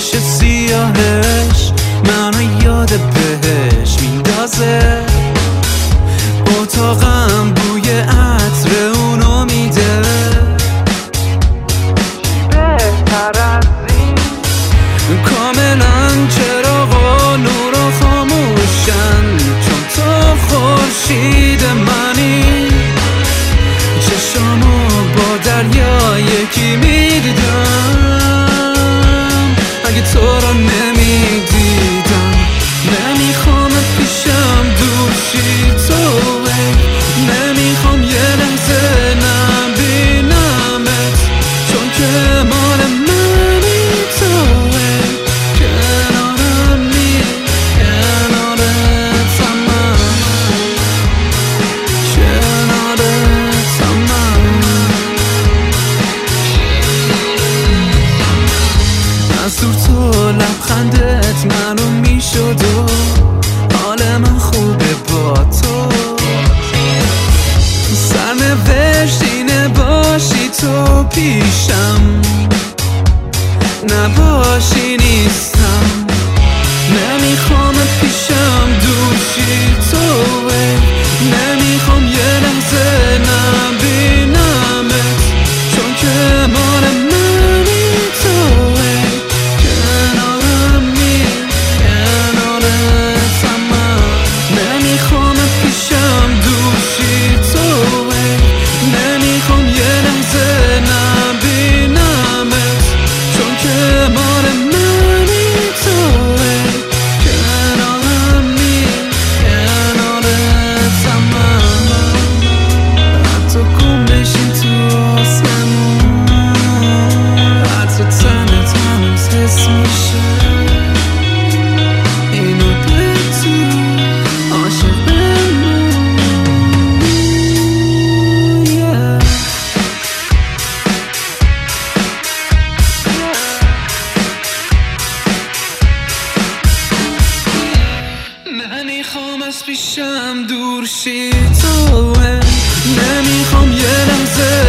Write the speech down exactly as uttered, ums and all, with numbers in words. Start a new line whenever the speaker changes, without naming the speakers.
پوش سیاهش منو یاد بهش میندازه. اتاقم بوی عطر اونو میده. بهتر از این کاملا چراغا نورا خاموشن، چون تو خورشید منی. چشامو با دریا یکی میدیدم اگه تو رو نمیدیدم. نمیخوام پیشم دوشی توه، نمیخوام یه لحظه نبینمت، چون که مال منی توه. کنارمی کنارتم من، کنارتم من. از دور تو لبخندت منو میشد و حال من خوبه با تو. سرنوشت اینه باشی تو پیشم، نباشی نیستم. نمیخوام پیشم دوشی توه، نمیخوام یه لحظه نبینمت، چون که مال منی توه. کنارمی کنارتم من، نمیخوام پیشم دوشی توه، نمیخوام یه لحظه نبینمت، چون که مال منی توه. کنارمی کنارتم من، حتی گم بشین تو آسمون، حتی تنت هنوز حس میشه. اینو بدون عاشق بمون. yeah. نمیخوام از پیشم دور شی توه، نمیخوام یه لحظه